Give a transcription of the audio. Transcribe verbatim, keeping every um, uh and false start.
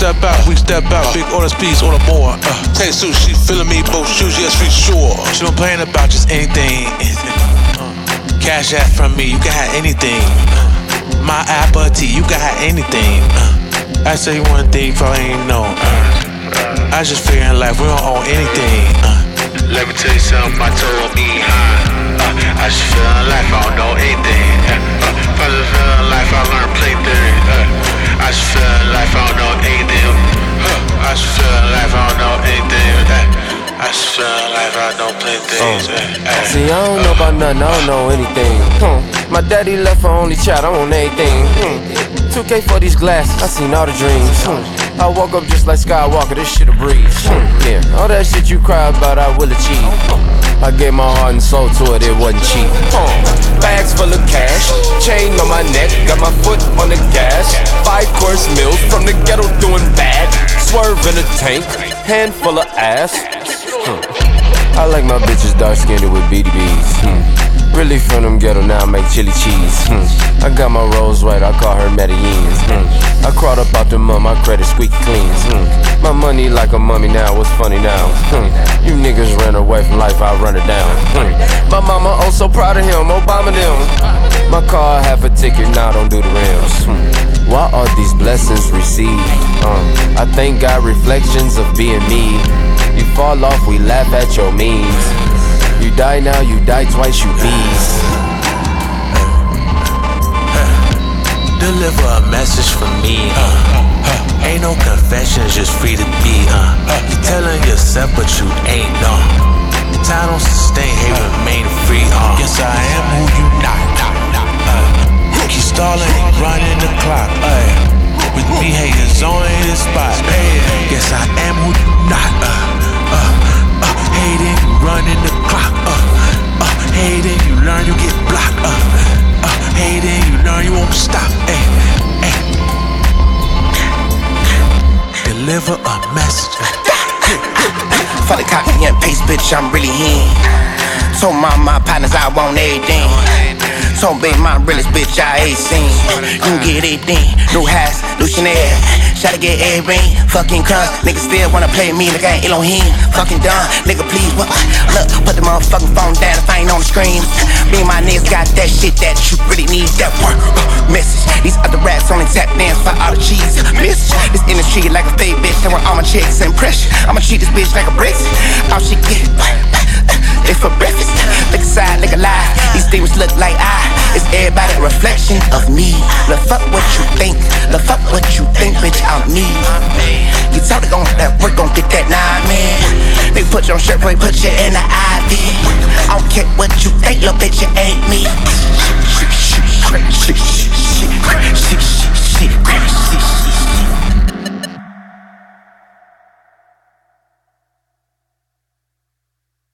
step out, we step out. Big orders, please order more. Uh, take suit, she feeling me, both shoes, yes, we sure. She don't complain about just anything. Uh, cash app from me, you can have anything. Uh, my apple tea, you can have anything. Uh, I say one thing, probably ain't know. Uh, I just figure in life, we don't own anything. Uh, let me tell you something, I told me high. Uh, I just feel in life, I don't know anything. Uh, uh, I just feel in life, I learned play theory. Uh, I just feel in life, I don't know anything. Uh, I just feel in life, I don't know anything. Uh, I just feel in life, I don't play things. Uh, uh, See, I don't know about nothing, I don't know anything. Hmm. My daddy left her only child, I own everything. Hmm. two K for these glasses, I seen all the dreams. Hmm. I woke up just like Skywalker, this shit a breeze. Hmm. Yeah, all that shit you cry about, I will achieve. I gave my heart and soul to it, it wasn't cheap. Hmm. Bags full of cash, chain on my neck, got my foot on the gas. Five course meals from the ghetto doing bad. Swerve in a tank, handful of ass. Hmm. I like my bitches dark skinned with B D Bs. Hmm. Really from them ghetto, now I make chili cheese. Hmm. I got my Rolls Royce, I call her Medellin. Hmm. I crawled up out the mud, my credit squeaky clean. Hmm. My money like a mummy now, what's funny now? Hmm. You niggas ran away from life, I run it down. Hmm. My mama oh so proud of him, Obama them. My car half a ticket, now don't do the rims. Hmm. Why are these blessings received? Um, I thank God reflections of being me. You fall off, we laugh at your memes. You die now, you die twice, you beast. Deliver a message from me. Uh, ain't no confessions, just free to be. Uh, you telling yourself, but you ain't no. Time don't sustain, hey, remain free. Uh, yes, I am who you not. Uh, keep stalling, running the clock. Uh, with me, haters on the spot. Uh, yes, I am who you not. Uh, uh, uh, hating, you running the clock. Uh, uh, hating, you learn, you get blocked. Uh, uh, hating, you learn, you won't stop. Ay, ay. Deliver a message. For the copy and paste, bitch, I'm really in. Told my, my partners I want everything. Told baby, my realest bitch, I ain't seen. You can get everything, new house, new Chanel. Try to get everything, fucking crumbs. Niggas still wanna play me like I ain't Elohim. Fucking dumb, nigga please, what? Look, put the motherfucking phone down if I ain't on the screen. Me and my niggas got that shit that you really need, that work. Uh, message, these other rats only tap dance for all the cheese. Message, this industry like a fake bitch, that want all my chicks and pressure. I'ma treat this bitch like a bricks. All she get, it's for breakfast. Look aside, look alive. These things look like I. It's everybody a reflection of me. Look, fuck what you think. Look, fuck what you think, bitch, I'm me. You talk gon' that work, gon' get that nine, man. They put you on shirt, boy, put you in the I V. I don't care what you think, little bitch, you ain't me.